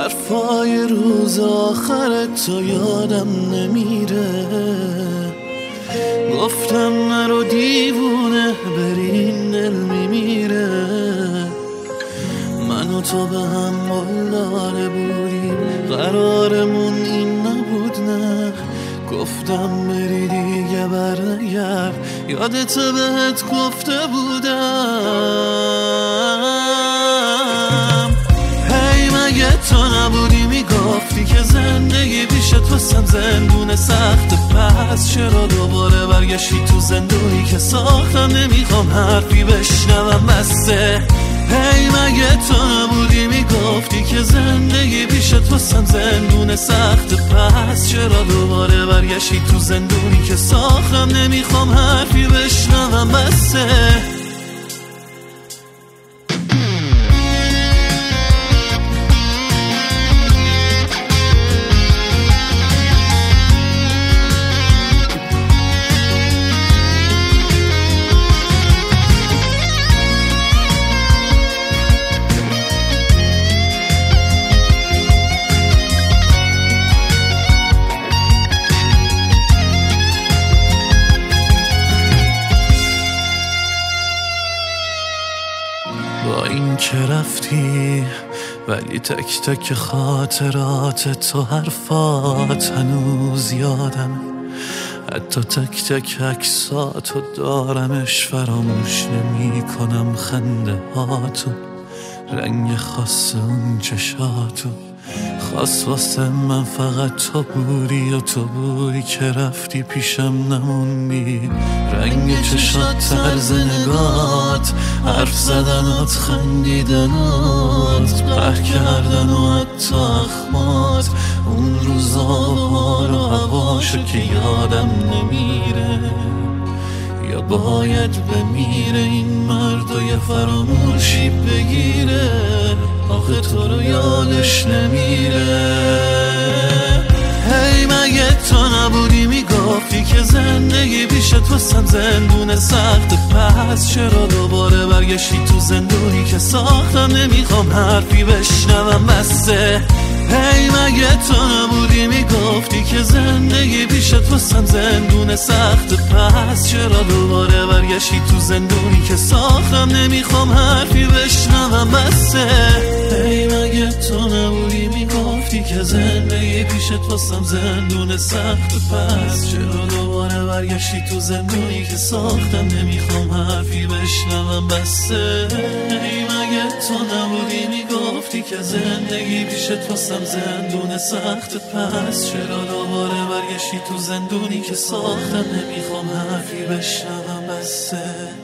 حرفای روز آخرت تو یادم نمیره. گفتم نرو دیوونه برین دل میمیره. من و تو به هم بالداره بودیم، قرارمون این نبود نه. گفتم بری دیگه برنگرد، یادت بهت گفته بودم. هی مگه تو نبودی میگفتی که زندگی پیشت واسم زندون سخت؟ پس چرا دوباره برگشتی تو زندونی که ساختم؟ نمیخوام حرفی بشنوم بسه. هی مگه تو نبودی میگفتی که زندگی پیشت واسم زندون سخت؟ پس چرا دوباره برگشتی تو زندونی که ساختم؟ نمیخوام حرفی بشنوم بسه. با این که رفتی ولی تک تک خاطرات تو، حرفات هنوز یادم، حتی تک تک عکساتو دارمش، فراموش نمی کنم خنده هاتو، رنگ خاص اون چشاتو. خاص واسه من فقط تو بودی و تو بودی که رفتی پیشم نموندی. رنگ چشات، طرز نگات، حرف زدنات، خندیدنات، قهر کردن و حتی اخمات، اون روزا بهار و هواشو که یادم نمیره. یا باید بمیره این مرد و یه فراموشی بگیره، آخه تو رو یادش نمیره. هی مگه تو نبودی میگفتی که زندگی پیشت واسم زندون سخت؟ پس چرا دوباره برگشتی تو زندونی که ساختم؟ نمیخوام حرفی بشنوم بسه. هی مگه تو نبودی میگفتی که زندگی پیشت واسم زندون سخت؟ پس چرا دوباره برگشتی تو زندونی که ساختم؟ نمیخوام حرفی بشنوم بسه. هی مگه تو نبودی میگفتی که زندگی پیشت واسم زندون سخت؟ پس چرا دوباره برگشتی تو زندونی که ساختم؟ نمیخوام حرفی بشنوم بسه. هی مگه تو نبودی میگفتی که زندگی پیشت واسم زندون سخت؟ پس چرا دوباره برگشتی تو زندونی که ساختم؟ نمیخوام حرفی بشنوم بسه.